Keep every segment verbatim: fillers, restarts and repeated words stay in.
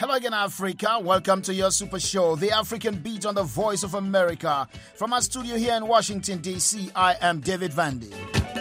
Hello again, Africa. Welcome to your super show, The African Beat on the Voice of America. From our studio here in Washington, D C, I am David Vandy.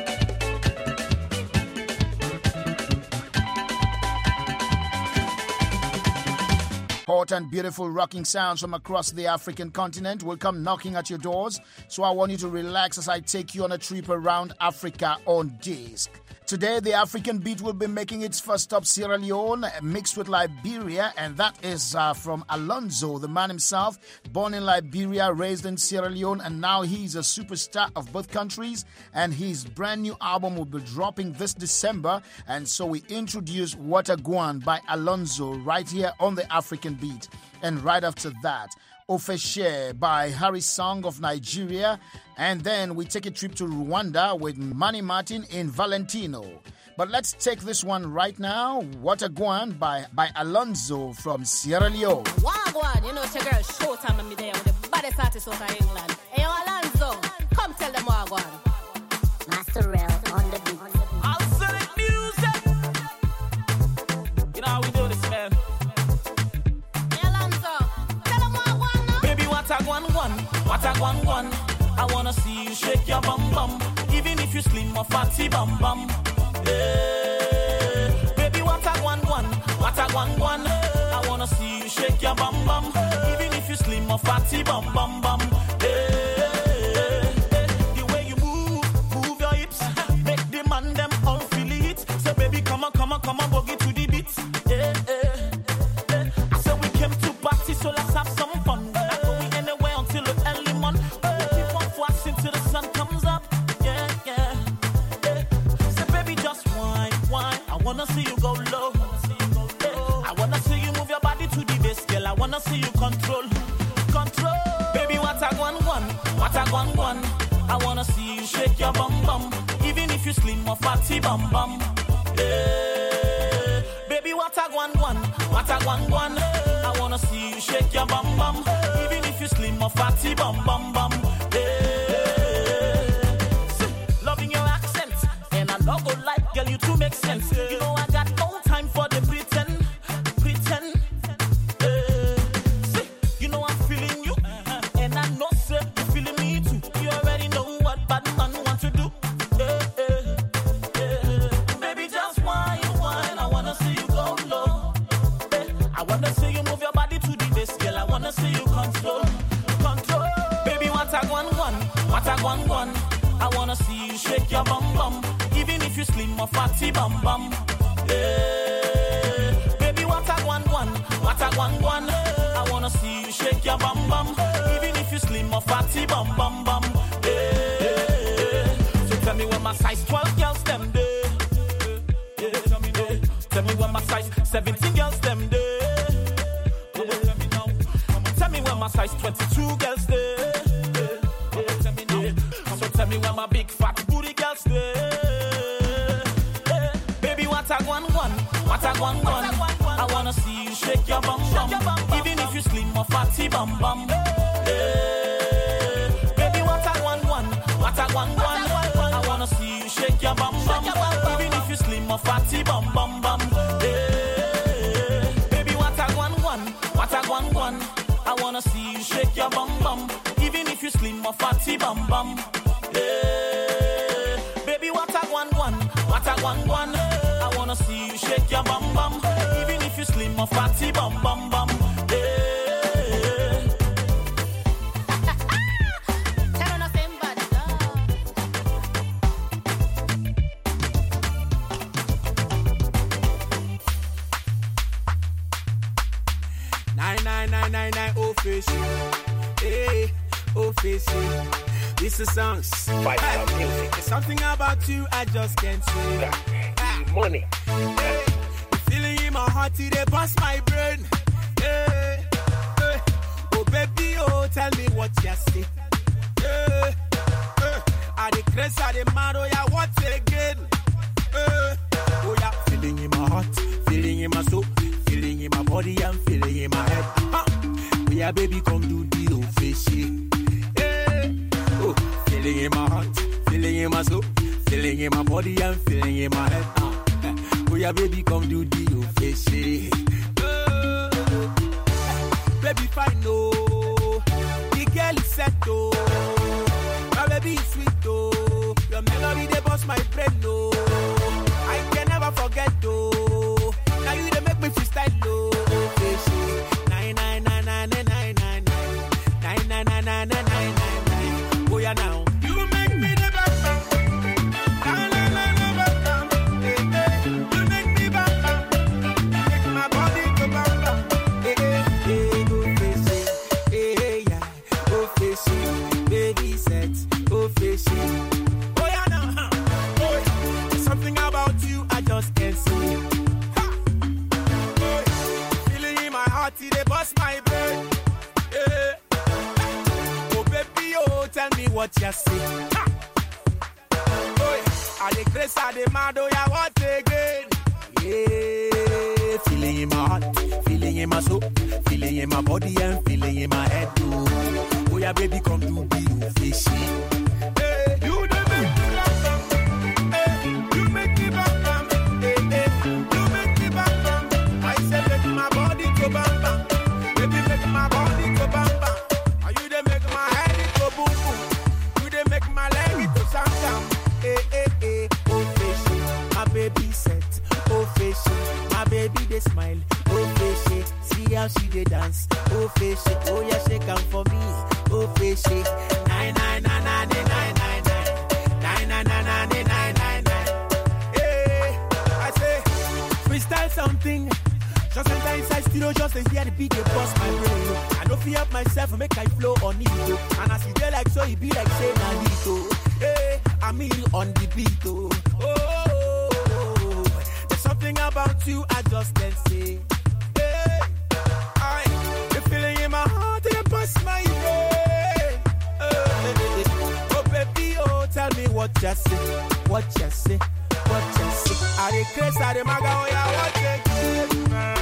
Hot and beautiful rocking sounds from across the African continent will come knocking at your doors. So I want you to relax as I take you on a trip around Africa on disc. Today, the African Beat will be making its first stop Sierra Leone, mixed with Liberia, and that is uh, from Alonzo, the man himself, born in Liberia, raised in Sierra Leone, and now he's a superstar of both countries, and his brand new album will be dropping this December, and so we introduce Wataguan by Alonzo right here on the African Beat. And right after that, Ofeshe by Harry Song of Nigeria. And then we take a trip to Rwanda with Manny Martin in Valentino. But let's take this one right now. Wataguan by, by Alonzo from Sierra Leone. Wagwan, you know it's your girl Showtime and me there with the baddest artist out of England. Hey, yo, Alonzo, come tell them Wagwan. Master Rel on the beat. I'll sell it music. You know how we do this, man. Wataguan, Wataguan, one. I wanna see you shake your bum bum, even if you slim or fatty bum bum. Hey, baby, Wataguan, one. Wataguan, one. I wanna see you shake your bum bum, even if you slim or fatty bum bum bum. Hey, the way you move, move your hips, make the man them all feel it. So baby, come on, come on, come on, boogie to the beat. Hey, hey, hey. I said we came to party, so let's have some fun. Till the sun comes up, yeah, yeah, yeah. So baby, just whine, whine. I wanna see you go low. Yeah. I wanna see you move your body to the bass, girl. I wanna see you control, control. Baby, Wataguan, one, Wataguan, one. I wanna see you shake your bum bum, even if you slim or fatty bum bum. Yeah. Baby, Wataguan, one, Wataguan, one. I wanna see you shake your bum bum, even if you slim or fatty bum bum bum. I go like, girl, you two make sense. You know I got no time for the pretend, pretend. Uh, see, you know I'm feeling you, and I know, sir, you're feeling me too. You already know what bad man want to do. Uh, uh, uh, baby, just whine, whine. I wanna see you go low. Uh, I wanna see you move your body to the bass, girl. I wanna see you control, control. Baby, Wataguan, one, Wataguan, one. I wanna see you shake your bum bum, even if you slim or fatty bum bum. Yeah. Baby, Wataguan, one, Wataguan, one. I wanna see you shake your bum bum, even if you slim or fatty bum bum bum. Yeah. So tell me when my size twelve girls them there. Yeah. Tell me now. Tell me when my size seventeen girls them there. Yeah. Tell me now. Tell me when my size twenty-two girls there. Tell me when my big fat booty girls there. Hey, baby, Wataguan, one, Wataguan, one. I wanna see you shake your bum bum, even if you slim or fatty bum bum. Hey, baby, Wataguan, one, Wataguan, one. I wanna see you shake your bum bum, even if you slim or fatty bum bum bum. Hey, baby, Wataguan, one, Wataguan, one. I wanna see you shake your bum bum, even if you slim or fatty bum bum. Yeah. Baby, Wataguan, one, Wataguan, one. I wanna see you shake your bum bum, even if you slim or fatty bum bum bum. Yeah. Tell us same body, Nine nine nine nine nine oh fish, hey oh fish. This is songs. Fight hey. About music. There's something about you I just can't say. Ah. Money. Hey. Feeling in my heart, they bust my brain. Hey. Hey. Oh baby, oh tell me what you say. Hey. Hey. Are the crazy, are the mad, oh yeah, what again? Hey. Oh yeah, feeling in my heart, feeling in my soul, feeling in my body, and feeling in my head. Huh. Oh yeah, baby, come do the old fishy. Oh, feeling in my heart, feeling in my soul, feeling in my body and feeling in my head. Uh, oh yeah, baby, come do the official. Oh, fine, no. The girl is set, oh. My baby is sweet, oh. Your melody, they bust my brain, no. I can never forget, oh. Now you they make me freestyle, oh. Nine, nine, nine, nine, nine, nine, nine, nine, nine, nine, nine, nine, nine, nine. Oh yeah, now you make me the best. Na na na na bam bam. Hey, hey. You make me bam bam. Make my body go bam bam. Hey, hey, hey, go face it. Hey, hey, yeah, go face it. Baby set, go face it. Oh yeah, now, huh? Oh, there's something about you I just can't see. Ha! Oh, feeling in my heart, they bust my brain. Yeah. Oh baby, oh tell me what you see. Ha! Oh, are they crazy? Are they mad? Oh yeah, what again? Yeah, feeling in my heart, feeling in my soul, feeling in my body and feeling in my head too. Oh yeah, baby, come to be fishy. Hey, you the make me bam bam. Hey, you make me bam bam. Hey, hey, you make me bam bam. I say make my body go bam bam. Baby, make my body go bam bam. And you they make my head go boom boom. You they make my leg to sound down. Hey, hey, hey, oh fishy, my baby set. Oh fishy, my baby they smile. Oh fishy, see how she they dance. Oh fishy, oh yeah, shake them for me. Oh fishy, nine nine nine nine nine nine nine nine nine nine nine nine nine nine. Hey, I say freestyle something. Just enter inside studio, just to hear the beat they bust my brain. I don't feel up myself, make I flow on it. And as you there like so, it be like say Nalito. Hey, I'm in on the beat. Oh, oh, there's something about you I just can't say. Hey, I, the feeling in my heart, it bust my brain. Hey, oh baby, oh tell me what you say, what you say, what you say. Are they crazy? Are they maga? Oh yeah, what they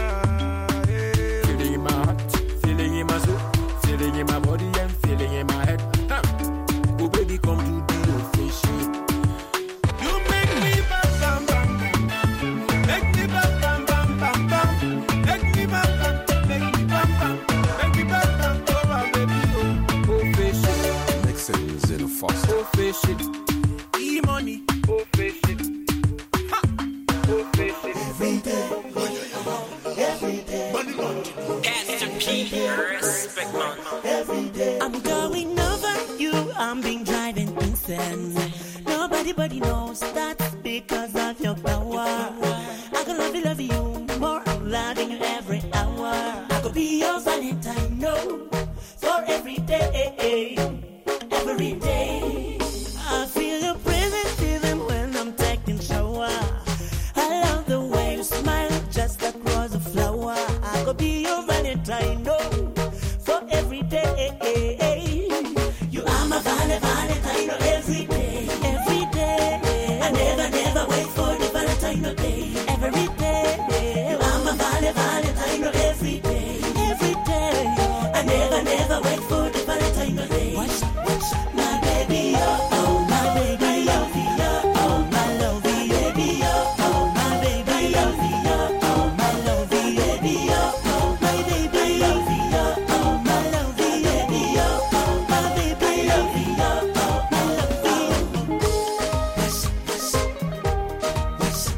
say? Feeling in my heart, feeling in my soul, feeling in my body and feeling in my head. Huh. Oh baby, come to the official. You make me bam bam bam, make me bam bam bam bam bam, make me bam bam, make me bam bam, make me bam bam. Oh my baby, oh official. Mixins in a faucet. Official. E money. Official. Ha. Official. Every day, every day, Pastor P, respect man. every day. I'm going over you, I'm being driving insane. Nobody but knows that's because of your power. I can love you, love you more, I'm loving you every hour. I could be your Valentine, no, for every day, every day. I feel your presence even when I'm taking shower. I love the way you smile just across the flower. I could be your Valentine, no, for every day. You are my vale, Valentine, no, every day, every day. I never, never wait for the Valentine day, every day. You are my vale, Valentine, no, every day, every day. I never, never wait for the Valentine day. Watch, watch, my baby, oh, oh, my baby, oh, oh, my lovey, baby, oh, oh, my baby, oh, oh, my lovey, baby, oh, oh, my baby, oh, oh, my lovey, baby, oh, oh, my baby, oh, oh, my lovey. Hush, hush, hush,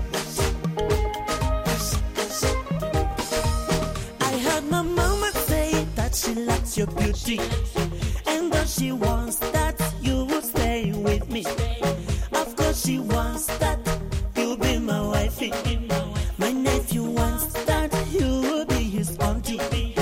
hush, hush. I heard my mama say that she likes your beauty, and that she wants that you will stay with me. Of course she wants that you'll be my wifey. My nephew wants that you will be his auntie.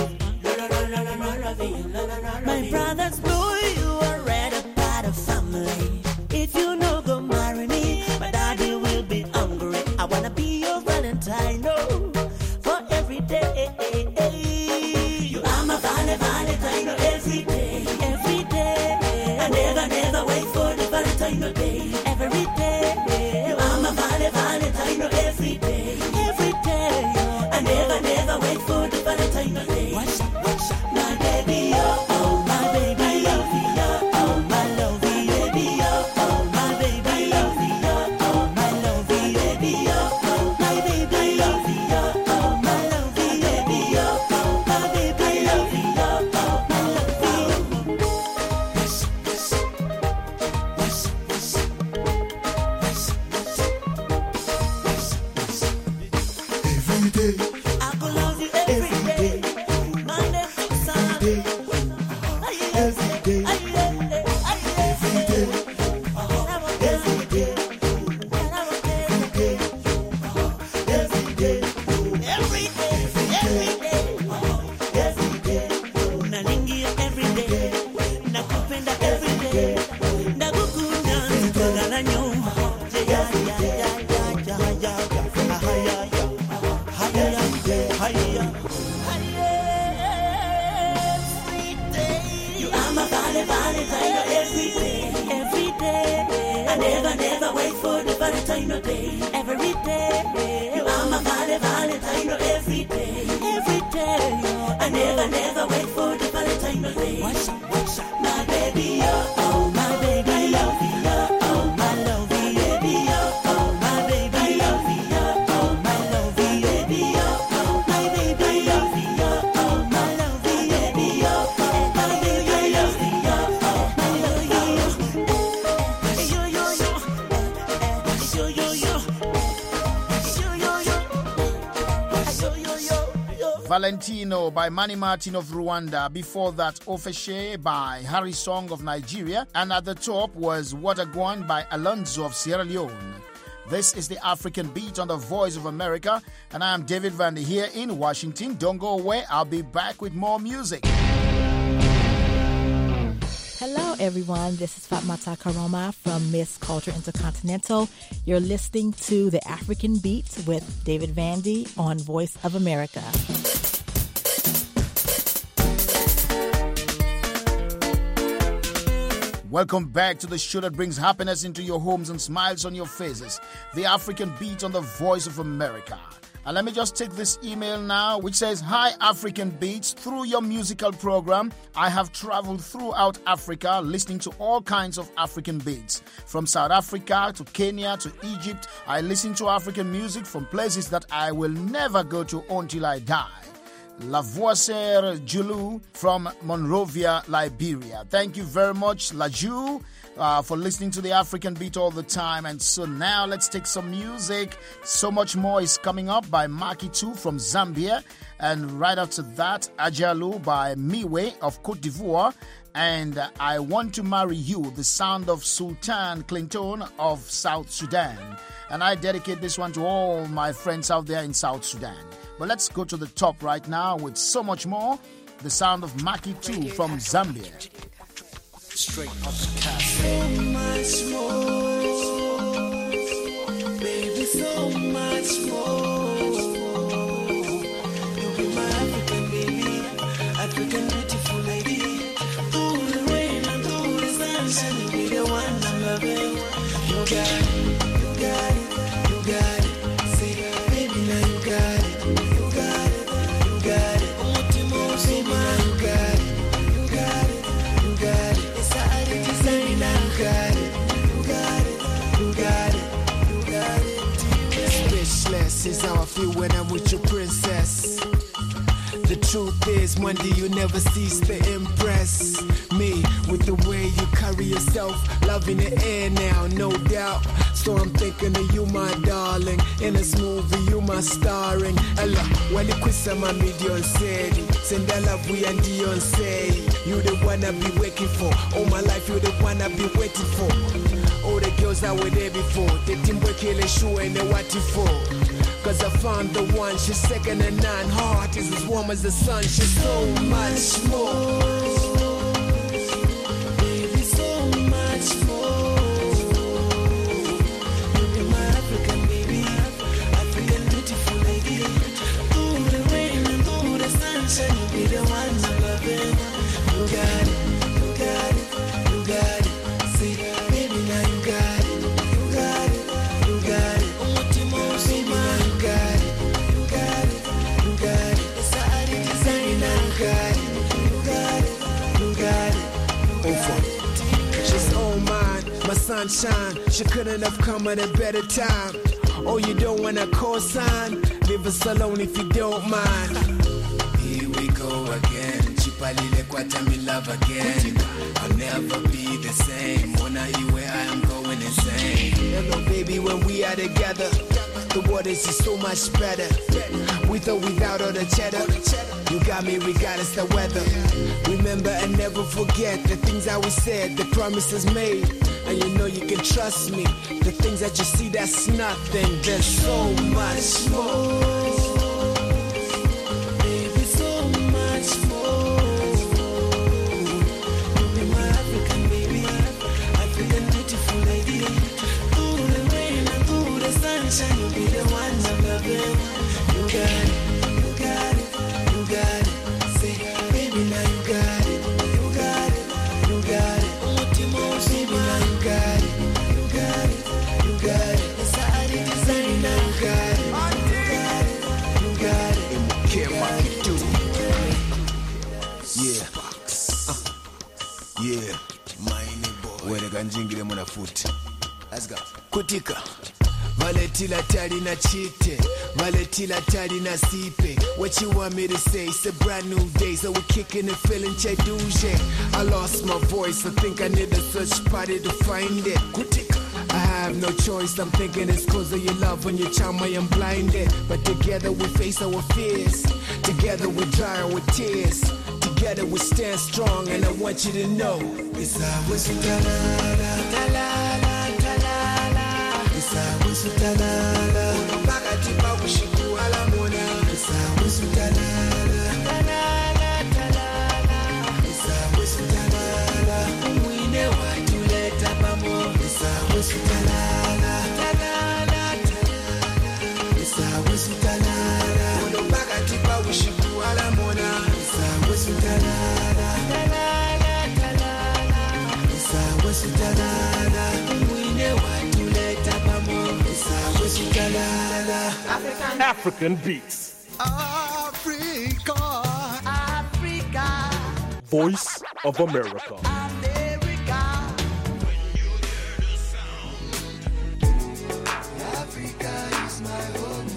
My brothers know you are already part of family. If you no go marry me, my daddy will be hungry. I wanna be your Valentine, no, for every day. You are my Valentine, no, every day, every day. never, never wait for the Valentine Day. Every day, you are my vale, Valentine every day, every day. I never, never wait for the Valentine Day. What's up, what's up? My baby, oh, oh, my baby, I love you, oh, oh, my love you, baby, oh, oh, my baby, I love you, oh, oh, my love you, baby, oh, oh, my baby, I love you, oh, oh, my love you, baby, oh, oh, my baby, I love you, oh, oh, my love you, yo, yo, yo, yo, yo, yo, yo, yo, yo, yo. Valentino by Manny Martin of Rwanda. Before that, Ofeshe by Harry Song of Nigeria. And at the top was Watagwan by Alonzo of Sierra Leone. This is the African Beat on the Voice of America. And I am David Vandy here in Washington. Don't go away. I'll be back with more music. Hello, everyone. This is Fatmata Karoma from Miss Culture Intercontinental. You're listening to The African Beat with David Vandy on Voice of America. Welcome back to the show that brings happiness into your homes and smiles on your faces. The African Beat on the Voice of America. And let me just take this email now, which says, Hi, African Beats. Through your musical program, I have traveled throughout Africa listening to all kinds of African beats. From South Africa to Kenya to Egypt, I listen to African music from places that I will never go to until I die. Lavoisier Julu from Monrovia, Liberia. Thank you very much, Laju, uh, for listening to the African Beat all the time. And so now let's take some music. So Much More is coming up by Maki two from Zambia. And right after that, Ajalu by Miwe of Cote d'Ivoire. And I Want to Marry You, the sound of Sultan Clinton of South Sudan. And I dedicate this one to all my friends out there in South Sudan. But let's go to the top right now with So Much More, the sound of Maki two from Zambia. Straight up the cafe. So much more, baby, so much more. You be my African baby, African beautiful lady. Through the rain and through the sunshine, you be the one I'm loving. You got it, you got it, you got it. Say, baby, now you got it. Is how I feel when I'm with your princess. The truth is, one day you never cease to impress me with the way you carry yourself. Love in the air now, no doubt. So I'm thinking of you, my darling. In this movie, you my starring. Ella, when the quiz my million said, send that love we and Dion say. You the one I be waiting for. All my life, you the one I be waiting for. All the girls that were there before, the team work kill a show and they what you for. Cause I found the one, she's second to none. Heart is as warm as the sun, she's so much more. Baby, so much more. You be my African baby, African beautiful lady. Through the rain and through the sunshine, you be the one I'm loving. You got it, you got it, you got it. Say, baby, now you got it, you got it, you got it. Baby, now you got it, you got it, you got it. It's a art design, now you got it, you got it, you got it. Over. She's all mine, my sunshine. She couldn't have come at a better time. Oh, you don't wanna co-sign? Leave us alone if you don't mind. Here we go again. Chipalile kwata me love again. I'll never be the same. When I hear where I am going insane. Hello, baby, when we are together, the waters is so much better. With or without all the cheddar, you got me regardless the weather. Remember and never forget the things that we said, the promises made. And you know you can trust me. The things that you see, that's nothing. There's so much more. Baby, so much more. You be my African baby, African beautiful lady. Through the rain and through the sunshine, you be the one I'm loving. You got it, you got it, you got it. Say, baby, now you got it, you got it, you got it. Baby, now you got it, you got it. kanjingire muna futi. Let's go. Kutika. Valetila tari na chite, Valetila tari na sipe. What you want me to say? It's a brand new day, so we're kicking and feeling cheduje. I lost my voice, I think I need a search party to find it. Kutika. I have no choice, I'm thinking it's cause of your love. When you charm I am blinded. But together we face our fears, together we dry our tears, together we stand strong. And I want you to know it's always talala, talala, talala. It's always talala. Bakati pa kushiku ala mona. It's always talala, talala, talala. It's always talala. We never to let up a more. It's always talala, talala, talala. It's always talala. Bakati pa kushiku ala mona. It's always talala, talala, talala. It's always talala. We never to let up a more. It's always talala. African Beats. Africa, Africa, Voice of America. America. Africa is my home.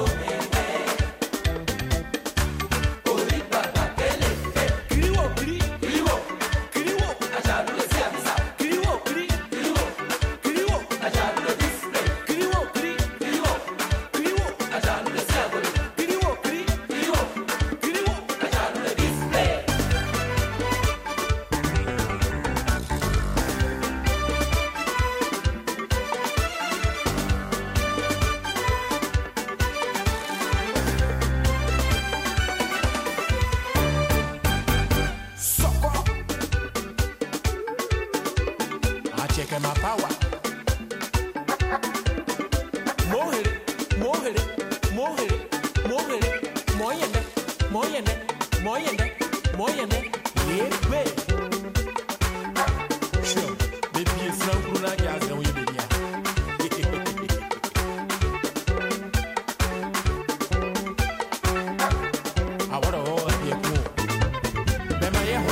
Free. Moyenne, moyenne, yeah, way. Sure, baby, it's not Bruna Gas, and we be I want to hold up your pool. Remember, yeah,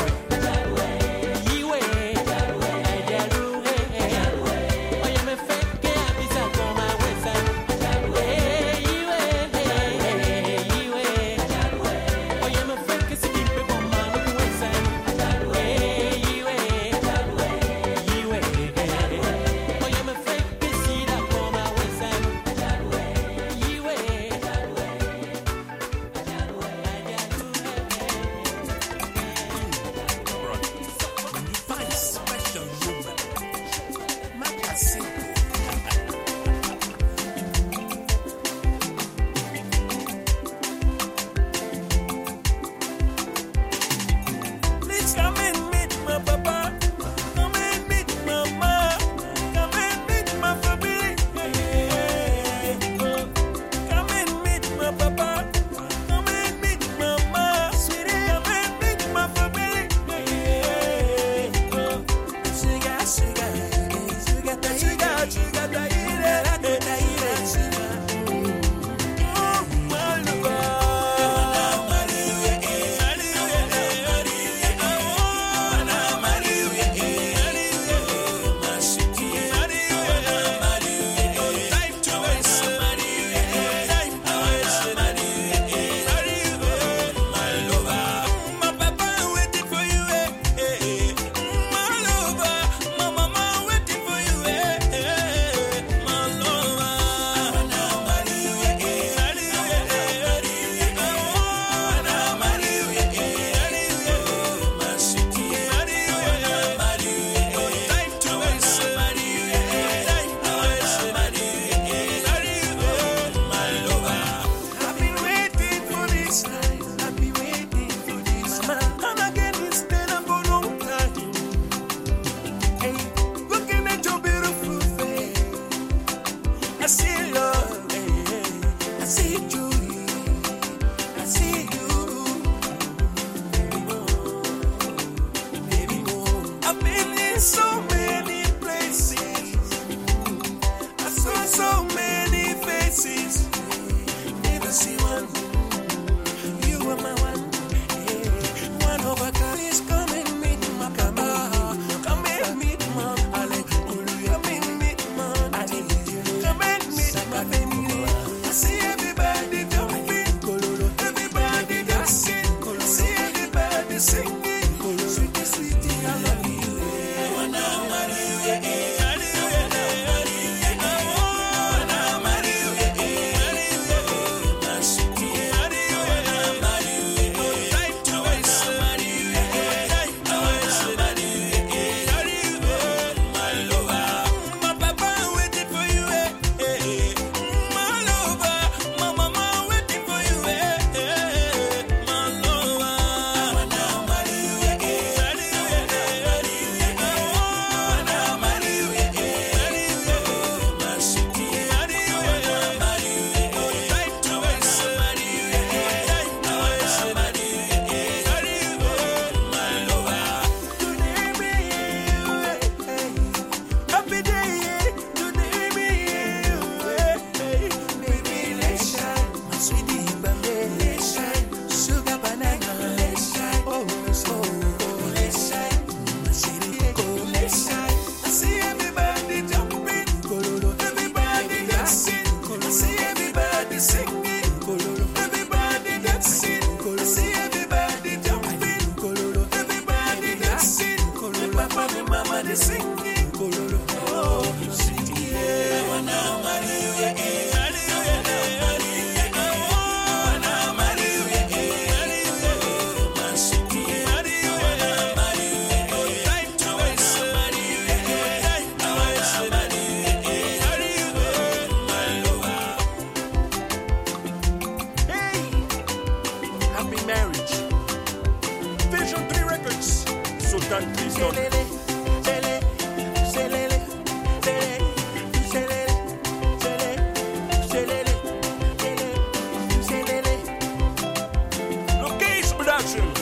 Location production.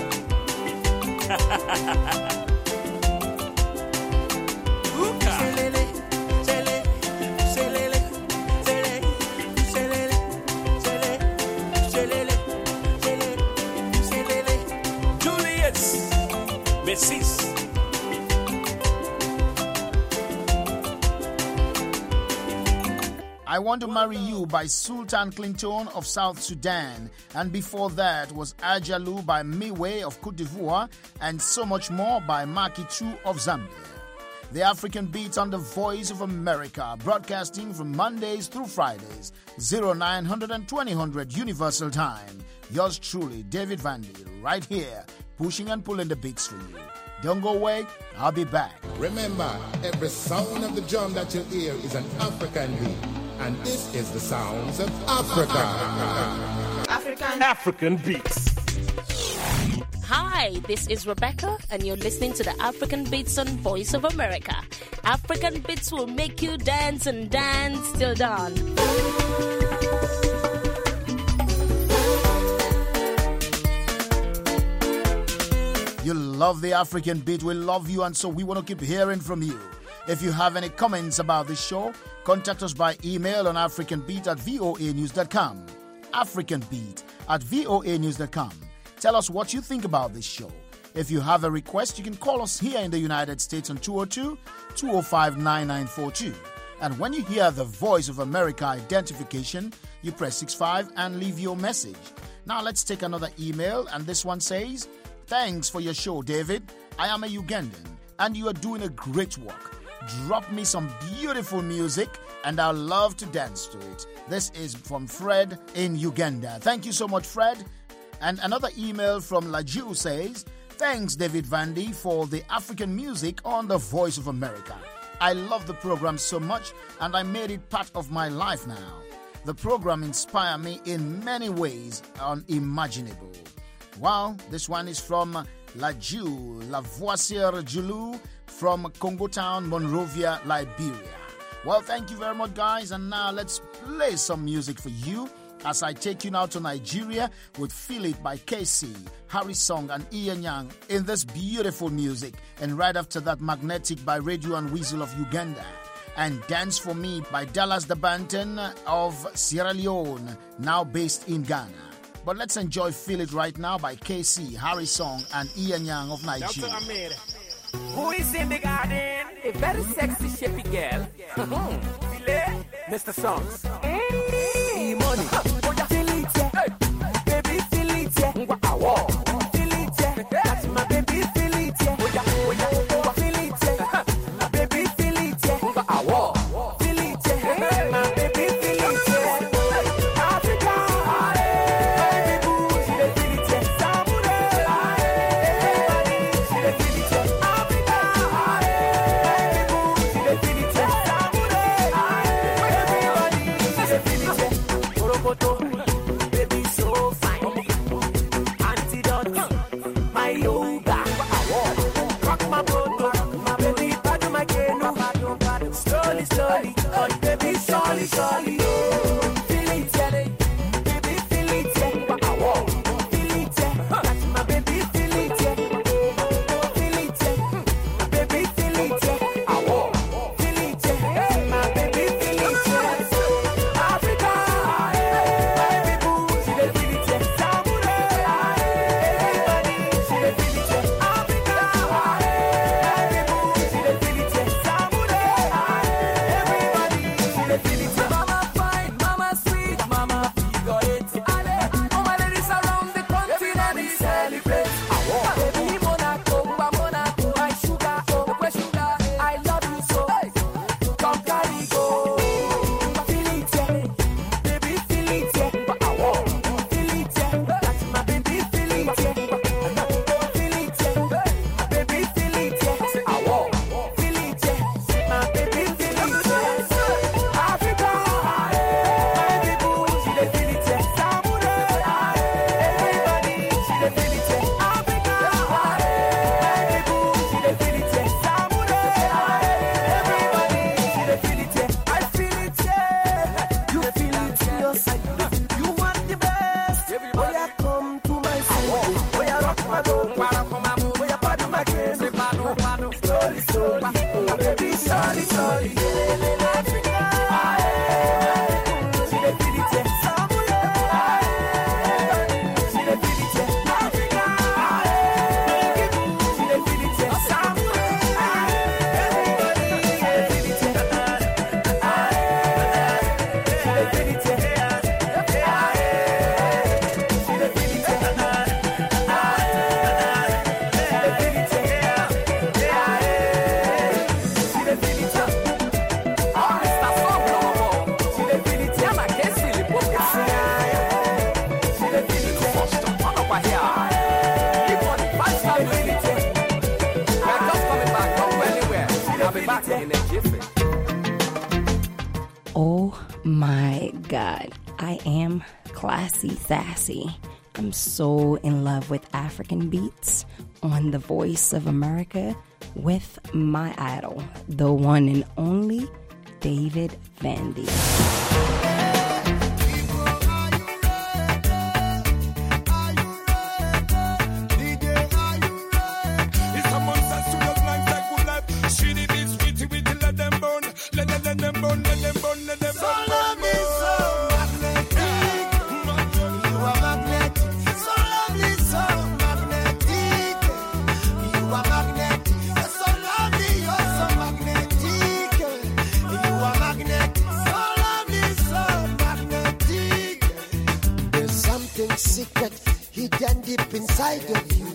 I Want to Marry You by Sultan Clinton of South Sudan. And before that was Ajalu by Miwe of Cote d'Ivoire, and So Much More by Maki Chu of Zambia. The African Beats on the Voice of America, broadcasting from Mondays through Fridays, oh nine hundred and twenty hundred Universal Time. Yours truly, David Vandy, right here, pushing and pulling the beats for you. Don't go away, I'll be back. Remember, every sound of the drum that you hear is an African beat. And this is the sounds of Africa. African African Beats. Hi, this is Rebecca, and you're listening to the African Beats on Voice of America. African Beats will make you dance and dance till dawn. You love the African Beat, we love you, and so we want to keep hearing from you. If you have any comments about this show, contact us by email on africanbeat at voa news dot com. africanbeat at voa news dot com. Tell us what you think about this show. If you have a request, you can call us here in the United States on two oh two, two oh five, nine nine four two. And when you hear the Voice of America identification, you press six five and leave your message. Now let's take another email, and this one says, "Thanks for your show, David. I am a Ugandan, and you are doing a great work. Drop me some beautiful music, and I'll love to dance to it." This is from Fred in Uganda. Thank you so much, Fred. And another email from Laju says, "Thanks, David Vandy, for the African music on the Voice of America. I love the program so much, and I made it part of my life now. The program inspired me in many ways unimaginable." Wow, this one is from Laju, Lavoisier Julu, from Congo Town, Monrovia, Liberia. Well, thank you very much, guys. And now let's play some music for you as I take you now to Nigeria with Feel It by K C, Harry Song, and Ian Yang in this beautiful music. And right after that, Magnetic by Radio and Weasel of Uganda. And Dance For Me by Dallas the Banton of Sierra Leone, now based in Ghana. But let's enjoy Feel It right now by K C, Harry Song, and Ian Yang of Nigeria. Who is in the garden? A very sexy, shapy girl. Mister Songs. Hey, money. Feel it, yeah. Baby, feel it, yeah. Feel it, yeah. That's my baby, feel it, yeah. Feel it, yeah. My baby, feel it, yeah. Feel it, yeah. My baby, feel it, yeah. Africa. Baby boo, she dey feel it, yeah. Samurai. She dey feel it, yeah. Africa. Baby boo, she dey feel it, yeah. Samurai. Everybody, she dey feel it, yeah. Orokoto, baby so fine. Antidote, my yoga. Rock my boat, my baby, padu my canoe. Slowly, slowly, oh baby, surely, surely. Feel it, yeah. Baby, feel it, yeah. Feel it, yeah. That's my baby, feel it, yeah. Feel it, yeah. My baby, feel it, yeah. Feel it, yeah. My baby, feel it, yeah. Africa, baby boo, she dey feel it, yeah. Samurai, everybody, she dey feel it, yeah. Africa, baby boo, she dey feel it, yeah. Samurai, everybody, she dey feel it, yeah. sorry. Africa, she dey feel it, yeah. She dey feel it, yeah. Africa, she dey feel it, yeah. Everybody, she dey feel it, yeah. She dey feel it, yeah. Oh my God, I am classy sassy. I'm so in love with African beats on The Voice of America with my idol, the one and only David Vandy. Secret hidden deep inside of you,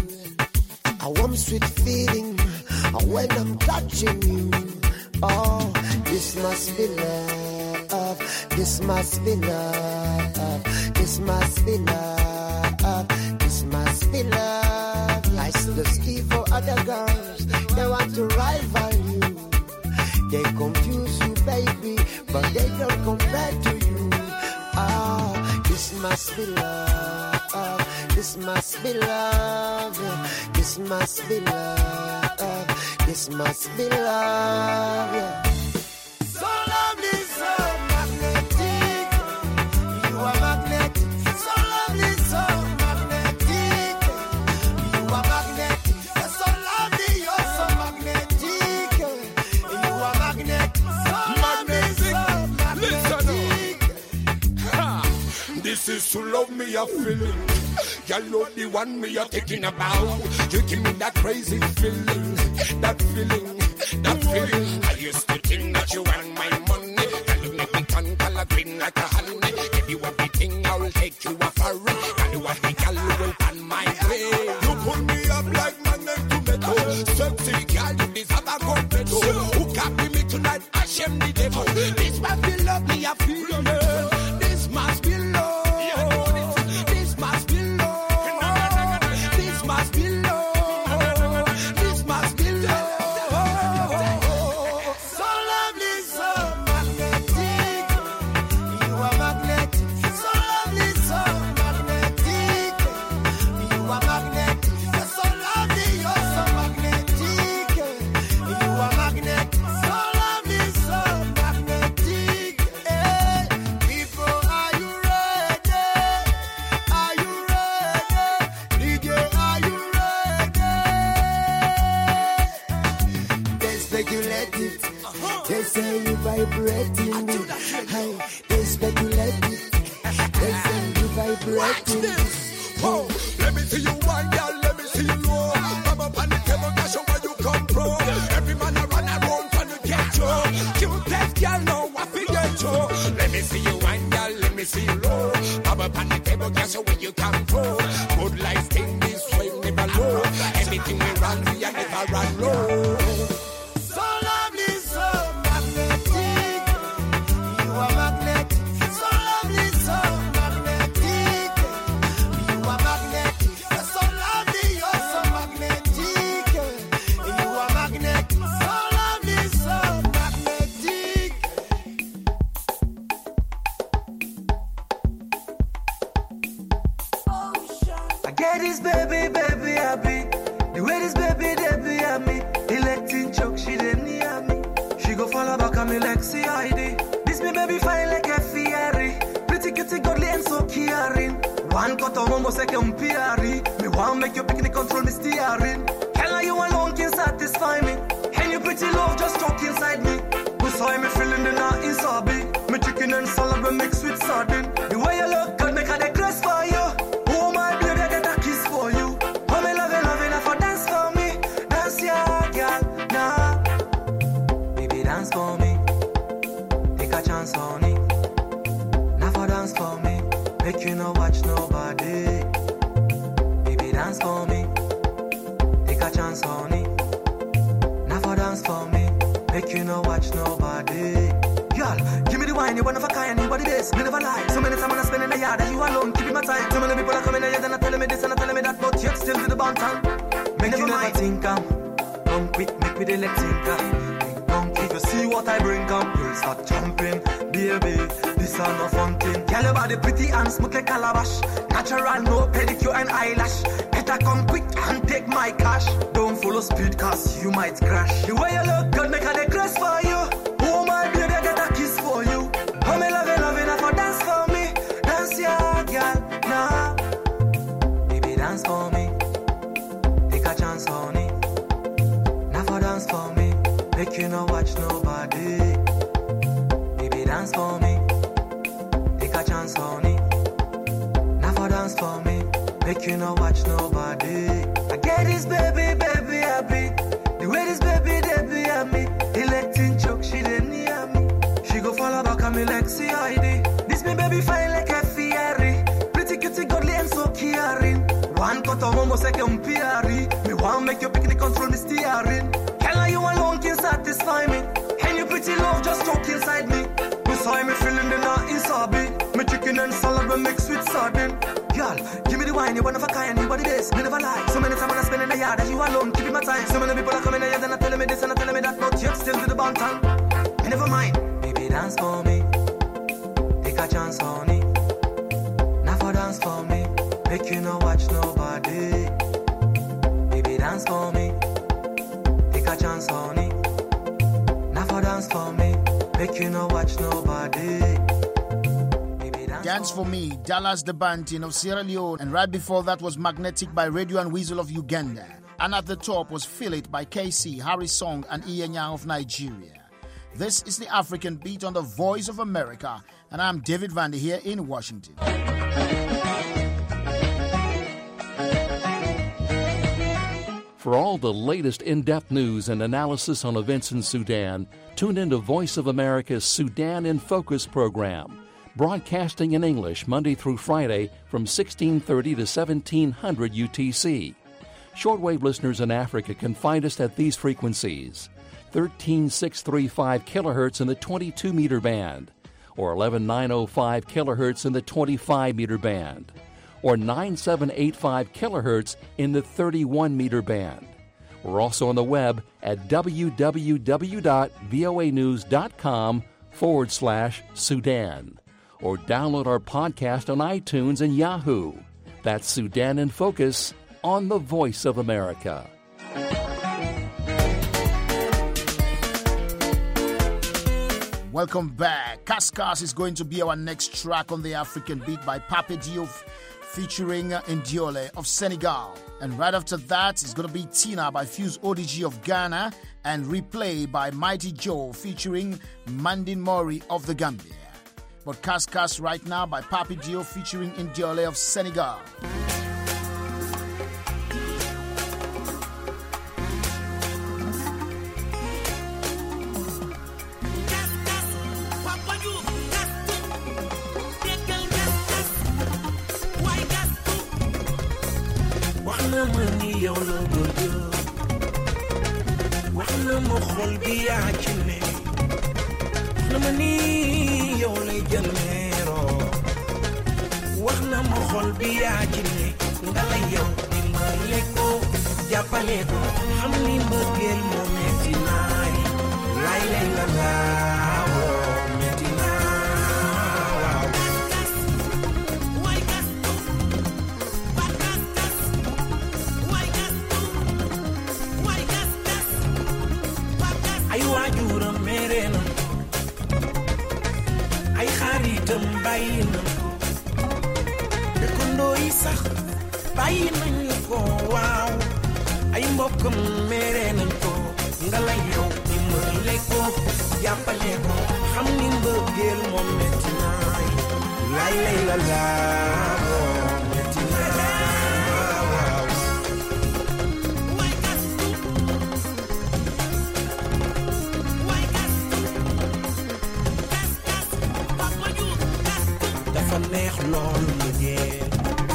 a warm sweet feeling when I'm touching you. Oh, this must be love, this must be love, this must be love, this must be love. I still ski for other girls, they want to rival you, they confuse you baby, but they don't compare to you. Oh, this must be love, this must be love, this must be love, this must be love, yeah. So lovely, so magnetic, you are magnetic, so lovely, so magnetic, you are magnetic, you're so lovely, you're so magnetic, you are magnetic, so lovely, so magnetic. This is to love me a feeling. You love the one me a thinking about. You give me that crazy feeling, that feeling, that feeling. I used to think that you want my money. Can you make me turn color green like a honey? Give you everything, I'll take you a foreign. Can you what the girl will pan my way? You pull me up like magnet to metal. Sexy girl, you deserve a complete. Who can't be me tonight? I shame the devil. This must be love me a feeling. This must be love. They say you vibrating, hey, they speculate it. They say you vibrating. Oh, let me see you one girl, let me see you low. Come up on the table, show where you come from. Every man around around trying to get you. Cute test girl, know what we get you. Let me see you one girl, let me see you low. Come up on the table, show where you come from. Good life thing, this way never low. Anything we run, we are never run low. This baby, baby, happy. The way this baby, baby, at me. Electing choke, she didn't near me. She go follow back on me like C I D. This me baby fine like a Ferrari. Pretty cutie, godly and so caring. One cut of homo second P R E. Me want make your picnic control me steering. Hell, you alone can satisfy me. And you pretty pretty love just stuck inside me. Who saw me feeling the night in Sabi? Me chicken and salad we mix with sardine. The way you look good, make a the grace for you. Oh my baby, I get a kiss for you. Oh me love you, love you, for dance for me. Dance ya, girl, nah. Baby, dance for me. Take a chance on it. Now for dance for me. Make you no watch nobody. Baby, dance for me. Take a chance on it. Now for dance for me. Make you no watch nobody. Girl, give me the wine, you one of a kind, anybody this, me never lie. So many times I spend in the yard, and you alone, keep my time. So many people are coming here, and telling me this, and telling me that, but yet still to the bantam. Make never you never mind. Think um, come quick, make me the let think um. Come quick, you see what I bring um. You'll start jumping, baby, this are no fun thing. Girl, your body pretty and smooth like calabash. Natural, no pedicure and eyelash. Better come quick and take my cash. Don't follow speed, cause you might crash. The way you look good, make a the grace for you. Oh my baby, I get a kiss for you. Oh me love you, love you, now for dance for me. Dance ya, girl, nah. Baby, dance for me. Take a chance on it. Now for dance for me. Make you no watch nobody. Baby, dance for me. Take a chance on it. Now for dance for me. Make you no watch nobody. I get this baby, baby, happy. The way this baby, they be at me. Electing choke, she didn't near me. She go follow back on me like C I D. This me baby fine like a Ferrari. Pretty cutie, godly and so caring. One cut of homo second P R E. Me want make you pick the control me steering. Can you alone can satisfy me? And you pretty love just stuck inside me. You saw me feeling the night in Sabi. Me chicken and salad we mix with sardine. Girl, give me the wine, you one of a kind, anybody this, me never lie. So many times I spend in the yard, and you alone, keep my time. So many people are coming here, and telling me this, and telling me that, but yet still to the bantam. Me never mind. Baby, dance for me. Take a chance on it. Now for dance for me. Make you no watch nobody. Baby, dance for me. Take a chance on it. Now for dance for me. Make you no watch nobody. Dance for Me, Dallas the Bantin of Sierra Leone, and right before that was Magnetic by Radio and Weasel of Uganda. And at the top was Feel It by K C, Harry Song, and Ian Yang of Nigeria. This is the African Beat on the Voice of America, and I'm David Vandy here in Washington. For all the latest in-depth news and analysis on events in Sudan, tune in to Voice of America's Sudan in Focus program, broadcasting in English Monday through Friday from sixteen thirty to seventeen hundred U T C. Shortwave listeners in Africa can find us at these frequencies: thirteen thousand six hundred thirty-five kilohertz in the twenty-two meter band, or eleven thousand nine hundred five kilohertz in the twenty-five meter band, or nine thousand seven hundred eighty-five kilohertz in the thirty-one meter band. We're also on the web at www.voanews.com forward slash Sudan. Or download our podcast on iTunes and Yahoo. That's Sudan in Focus on the Voice of America. Welcome back. Kaskas is going to be our next track on the African Beat by Pape Diouf featuring Ndiole of Senegal. And right after that is going to be Tina by Fuse O D G of Ghana and Replay by Mighty Joe featuring Mandin Mori of the Gambia. But Kaskas right now by Pape Diouf featuring Ndiole of Senegal. Ay mbokkam mere nañ ko nga lay yow dimbale ko jàppale ko xam ni mbëggeel moom metti naay lay lay la la moom metti naay waaw dafa neex lool mbëggeel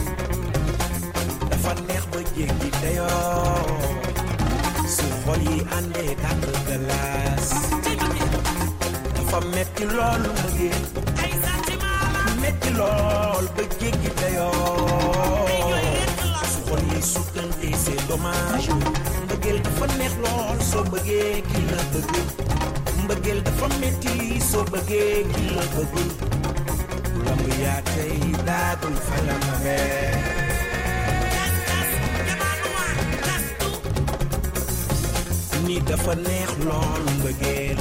dafa neex ba jéggi dayoo su xol yi àndee tàkk galaas dafa metti lool mbëggeel metti lool ba jéggi dayoo su xol yi sukkante c'est dommage mbëggeel dafa neex lool soo bëggee ki la bëgg mbëggeel dafa metti soo bëggee ki la bëgg lamb yaa tey daagul fa la ma ni dafa neex lool mbëggeel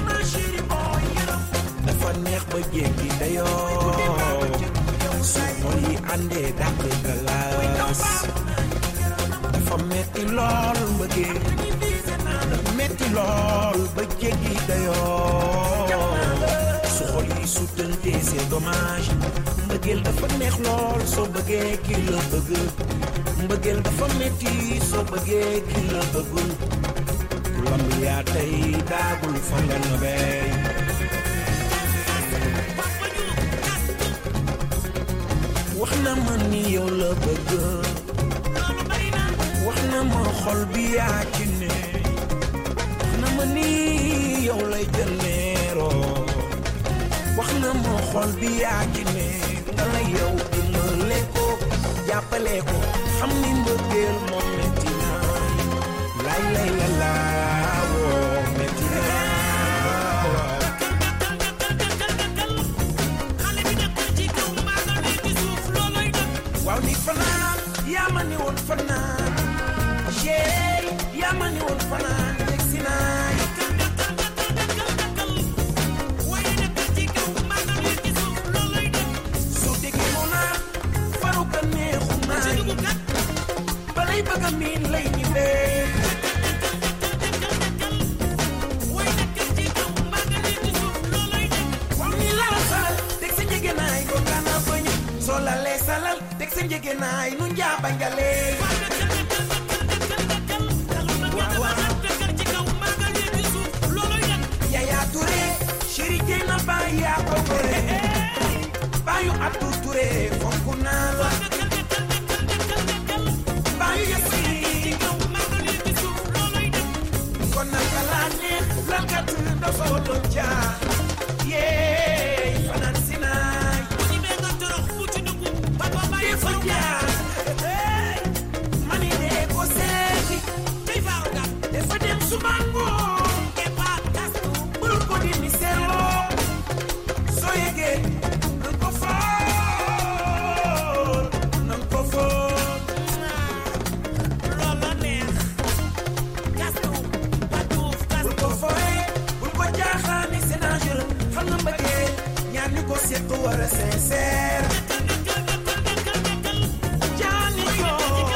dafa neex ba jéggi dayoo su xol yi àndee dàq galaas dafa metti lool mbëggeel metti lool ba jéggi dayoo su xol yi sutante c'est dommage mbëggeel dafa neex lool soo bëggee ki la bëgg mbëggeel dafa metti soo bëggee ki la bëggul lamb yaa tey daagul fa nga nobee wax na ma ni yow la bëgg wax na ma xol bi yaa ci ne wax na ma ni yow lay jëneeroo wax na ma xol bi yaa ci ne nga la yow dimbale ko jàppale ko xam ni mbëggeel moom metti na lay lay la la woo metti na waaw ni fanaan yaa ma ni woon fanaan chéri yaa ma ni woon fanaan yegg si naay soo déggee moo naa faru ka neexu naay balay bëgg a miin lay ni bee waaw ni lala salal dégg sa njege naay ko gana bañ soo la lee salal dégg sa njege naay nu njaaba njalee Yaya Touré chéri jey na baay yaa ko gore baayu Abdou Touré fonk naa la baayu yësi kon naka laa neex lankat dafa doon jaar yeey fanaan si naay defa jaar mani dee ko seeti defa dem sumango bul ko di mi seeloo soo yegee nan ko fool nan ko fool loolu neex bul ko fooy bul ko jaaxaani c'est dangereux xam nga mbëggeel ñaar ñu ko seq war a sincère jaani ko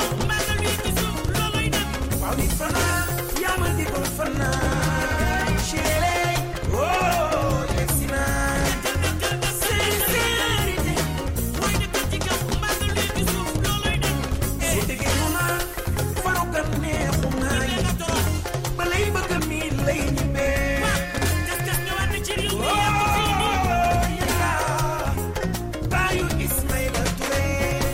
waaw nit fanaan yaa ma digul fanaan chéri oh yegg si naa sincérité soo déggee mu naa faru ka neexu naay ba lay bëgg a miin lay ñibbee baayu Ismaïla Touré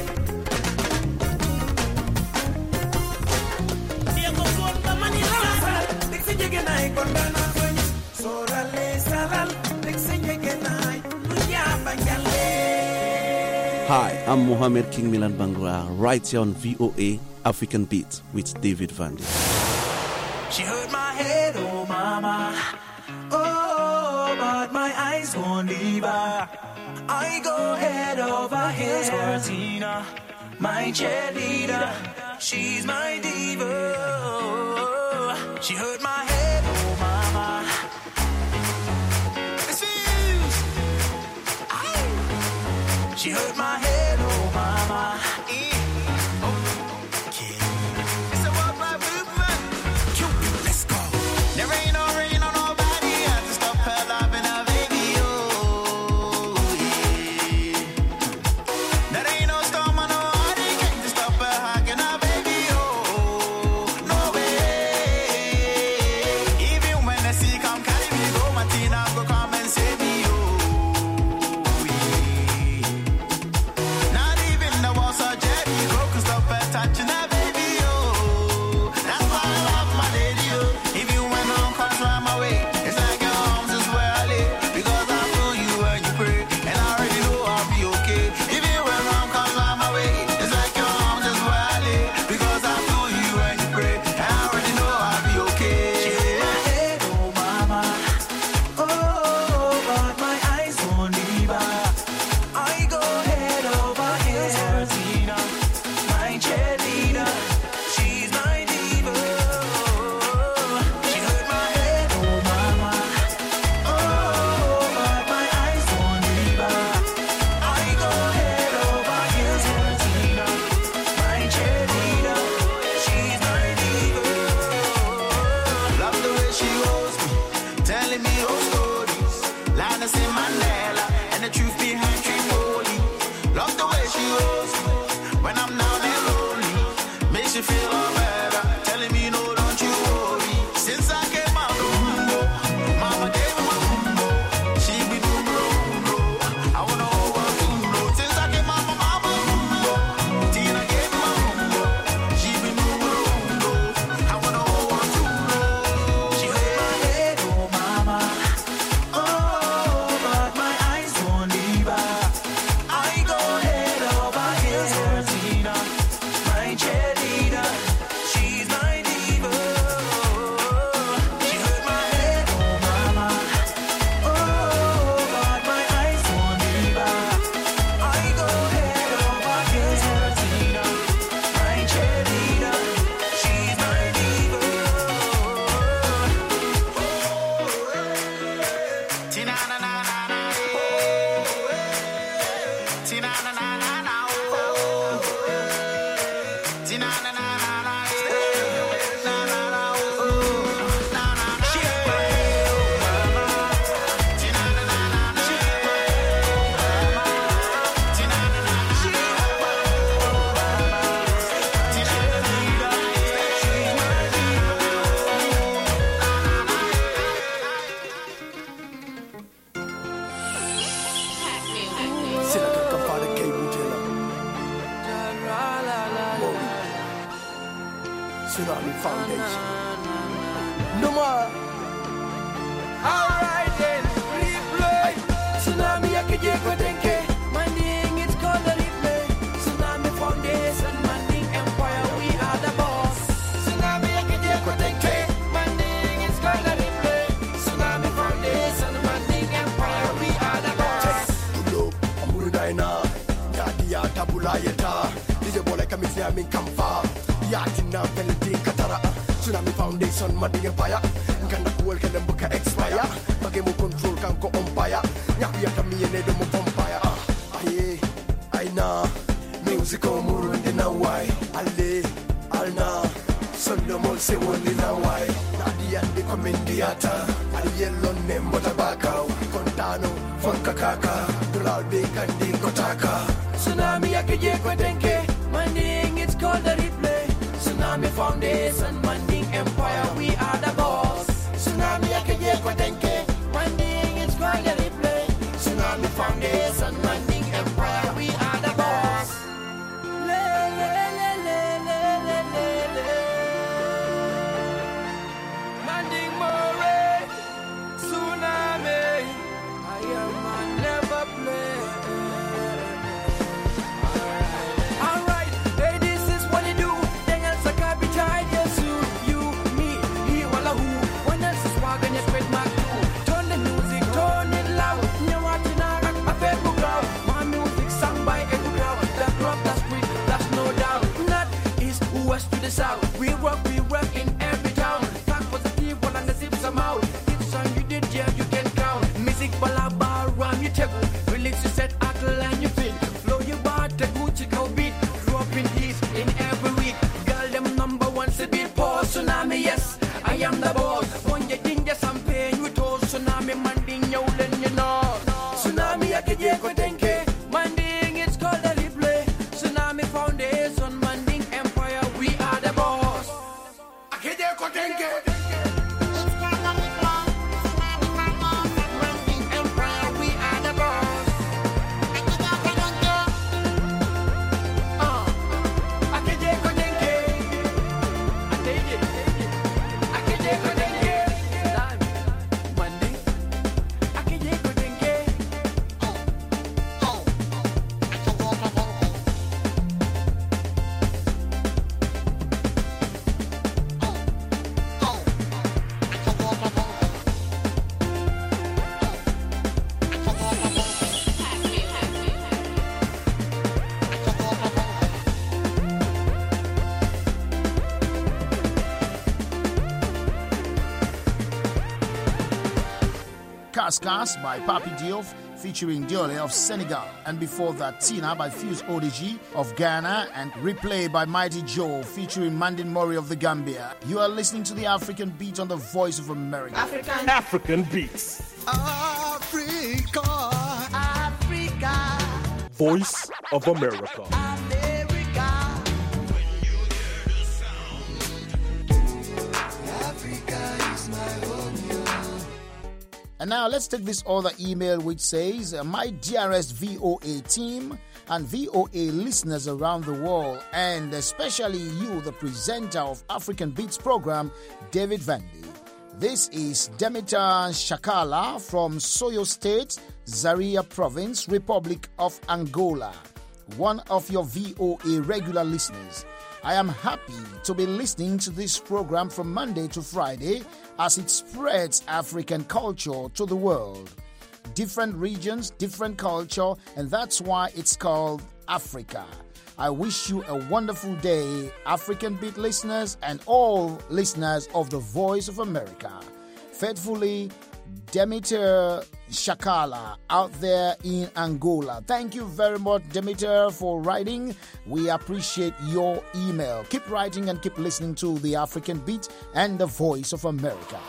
mani lala salal dégg sa njege naay kon dana bañ soo ralee salal dégg sa njege naay nu njaaba njalee. Hi, I'm Mohammed King Milan Bangura, right here on V O A African Beat with David Vandy. She hurt my head, oh mama. Oh, but my eyes won't leave her. I go head over heels for Tina, my cheerleader. She's my diva. She hurt my head, oh mama. It's fused. She hurt my head, oh mama. Okay. It's a worldwide movement. Let's go. There ain't no rain on nobody else. she feel all better. Telling me no, don't you worry. Since I came out the window, mama gave me my window. She be doing bro, I wanna hold her window. Since I came out my mama window, Tina gave me my window. She be doing bro, I wanna hold her window. She hurt my head, oh mama. Oh, but my eyes won't leave her. I go head over heels for Tina, my cheerleader. She's my diva. She hurt my head, oh mama. Oh, but my eyes won't leave her. I go head over heels for Tina, my cheerleader. She's my diva. Tina na na na na. Tina na na na na. Tina na na na na. Na na na. Na na na. She hurt my head, oh mama. Tina na na na na. She hurt my head, oh mama. Tina na na na. She hurt my head, oh mama. Tina na na na. She's my C'est la que parle de Kay Boutella. Tsunami Foundation. No more. Alright then, replay. Tsunami Akijeko Denke. My name is called the replay. Tsunami Foundation, Manding Empire, we are the boss. Tsunami Akijeko Denke. My name is called the replay. Tsunami Foundation, Manding Empire, we are the boss. Pulo, Amuru Daina. Yadia Tabula Yeta. Dije Bola Kamisi Amin Kamfa. Yatina Veldi Katara. Tsunami Foundation, Manding Empire. Nkanda kuwel kele mbuka expire. Bage mu control kanko umpire. Nyaku ya kami ene do mu vampire. Aye, aina. Music omuru ndi na wai. Ale, alna. Sondo mol se woni na wai. Nadi andi komendiata. Ali yellow nembo tabaka. Kontano, fonka kaka. Dulal big andi kotaka. Tsunami Akijeko Denke. Manding, it's called the replay. Tsunami Foundation, Manding Empire, we are the boss. Tsunami Akijeko Denke. Manding, it's called the replay. Tsunami Foundation, Manding Empire, we are the boss. Le, le, le, le, le, le, le, le. Manding Moray, Tsunami. I am a never play. Alright, hey, this is what you do. Then else I can't be tied. Yes, you, you, me, he, walla who. When else is walking your spread my crew. Turn the music, turn it loud. You want to know a faithful crowd. My music sung by every crowd. That rock, that's sweet, that's no doubt. Not east, west to the south. We rock, we rock in every town. Talk positive, one and the zip some out. Each song you did, yeah, you can count. Music, balaba, rhyme, you table. Relax, you set, ackle, and you feel. Flow your bar, the Gucci cow beat. Dropping hits in every week. Girl, them number one, say beat pause. Tsunami, yes, I am the boss. When you think yes, I'm paying you toes. Tsunami, Manding, you learn, you know. Tsunami, Akijeko Denke. Manding, it's called the replay. Tsunami Foundation, Manding Empire, we are the boss. Akijeko Denke. Manding Empire, we are the boss. Uh, Akijeko Denke. I take it. Akijeko Denke. Tsunami, Manding. Akijeko Denke. Kaskas by Papi Diouf featuring Diole of Senegal, and before that Tina by Fuse O D G of Ghana, and Replay by Mighty Joe featuring Manding Mori of the Gambia. You are listening to the African Beat on the Voice of America. African, African Beats. Africa, Africa, Voice of America. America. When you hear the And now let's take this other email which says, my dearest V O A team and V O A listeners around the world, and especially you, the presenter of African Beats program, David Vandy. This is Demeter Shakala from Soyo State, Zaria Province, Republic of Angola, one of your V O A regular listeners. I am happy to be listening to this program from Monday to Friday as it spreads African culture to the world. Different regions, different culture, and that's why it's called Africa. I wish you a wonderful day, African Beat listeners and all listeners of the Voice of America. Faithfully, Demeter Shakala out there in Angola. Thank you very much, Demeter, for writing. We appreciate your email. Keep writing and keep listening to the African Beat and the Voice of America.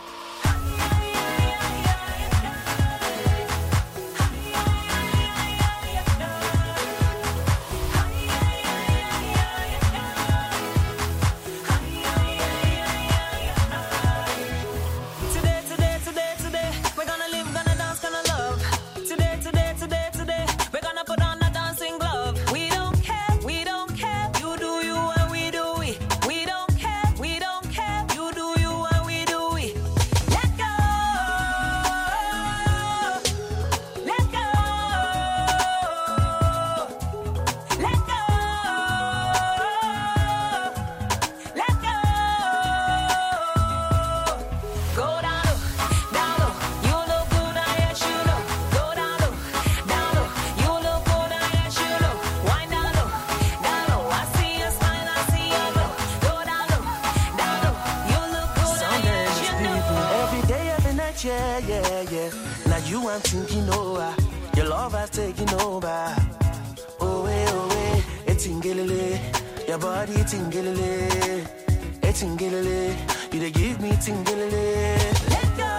I'm thinking over, your love has taken over. Oh, way, oh, way, it's tingelele, your body tingelele, it's tingelele, you they give me tingelele. Let go,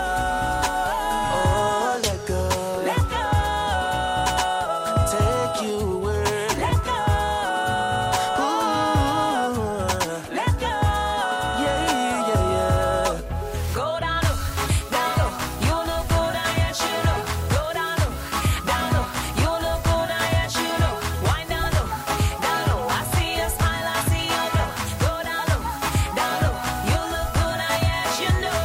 oh, let go, let go, take you away, let go, ooh, let go, yeah, yeah, yeah. Go down, down, you look good, I yes, you know. Go down, down, you look good, I yes, you know. Wind down, down, I see your smile, I see your glow. Go down, down, you look good, I yes, you know.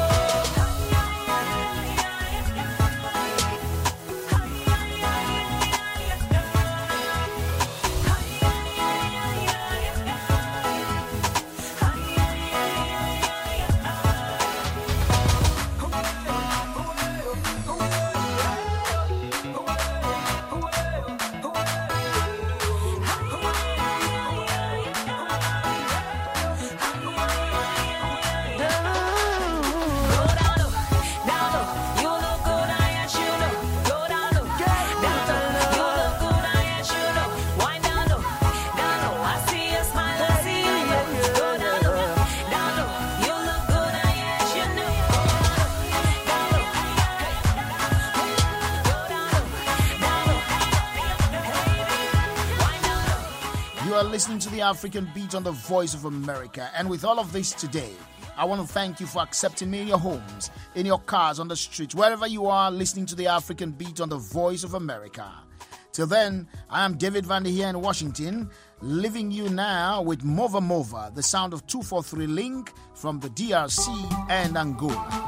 You are listening to the African Beat on the Voice of America. And with all of this today, I want to thank you for accepting me in your homes, in your cars, on the streets, wherever you are listening to the African Beat on the Voice of America. Till then, I am David Vandy here in Washington, leaving you now with Mova Mova, the sound of two forty-three Link from the D R C and Angola.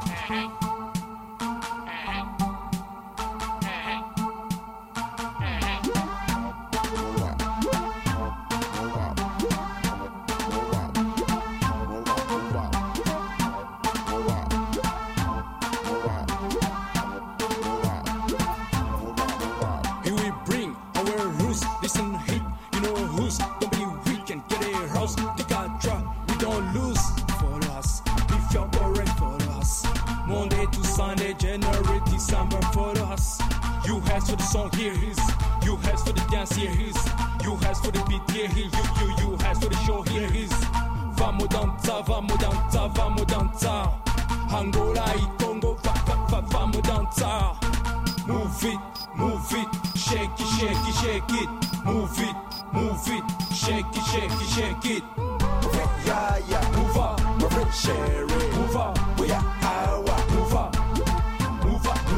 Here we bring our roots, listen hit, you know who's don't be weak and get a house. The Gatra, we don't lose for us. If you're boring for us, Monday to Sunday, January, December for us. You has for the song, here is. You has for the dance, here is. You has for the beat, here is. You, you, you has for the show, here is. Vamos dançar, vamos dançar, vamos dançar. Angola e Congo, va, va, va, vamos dançar. Move it, move it, shake it, shake it, shake it. Move it, move it, shake it, shake it, shake it. Yeah, yeah, move up, move it, share it. Move up, we are our, move up, move up, move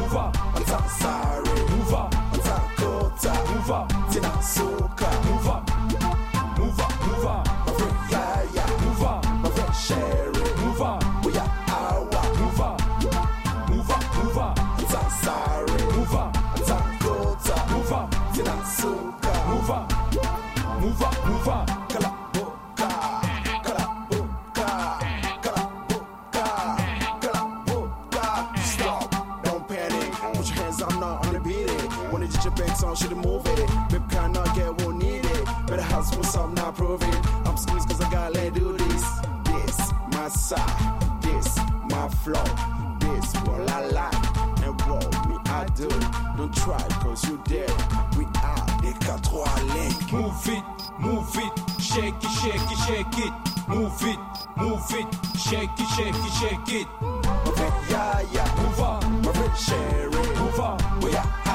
move up, move up. Kala boka, kala boka, kala boka, kala boka. Stop, don't panic. Put your hands up, not on the beat it. When it's your bank song, should move it. Baby cannot get, won't need it. Better house what's up, not prove it. I'm squeezed cause I gotta let do this. This, my side. This, my flow. This, what I like. And what me, I do. Don't try cause you dare. We are the quatre link. Move it, move it, shake it, shake it, shake it. Move it, move it, shake it, shake it, shake it. Okay, yeah, yeah. Move up, my friend, share it. Move up, we are.